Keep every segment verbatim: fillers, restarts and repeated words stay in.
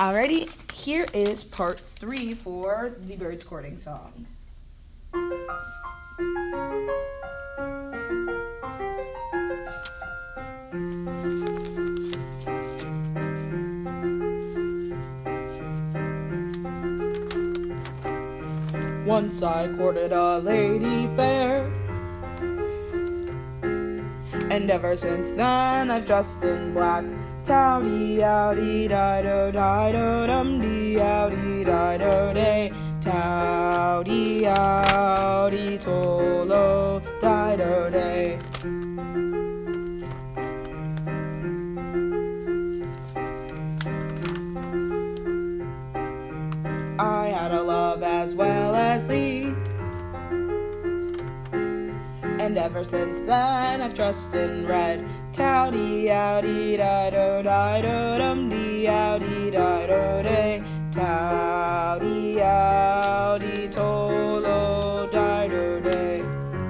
Alrighty, here is part three for the Birds Courting song. Once I courted a lady fair, and ever since then I've dressed in black. Towdy-owdy-di-do-di-do-dum-dee-owdy-di-do-day. Towdy-owdy-tolo-di-do-day. I had a love as well as thee, and ever since then I've dressed in red. Towdy-owdy-di-do-di-do-dum-dee-owdy-di-do-day. Towdy-owdy-tolo-di-do-day.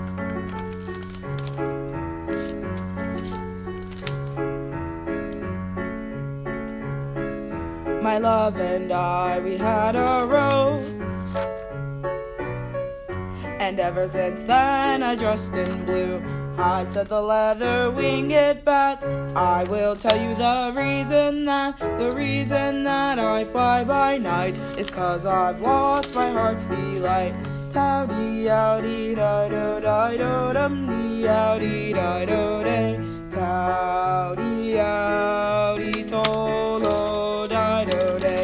My love and I, we had a row, and ever since then I dressed in blue. I said the leather-winged bat, I will tell you the reason that, the reason that I fly by night is 'cause I've lost my heart's delight. Towdy-owdy-di-do-di-do-dum-dee-owdy-di-do-day. Towdy-owdy-tolo-di-do-day.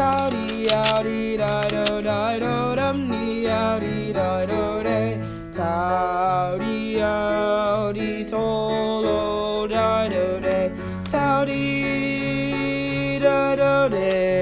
Towdy-owdy-di-do-di-do-dum-dee-owdy-di-do-day. Towdy-owdy-tolo-di-do-day. Towdy-di-do-day.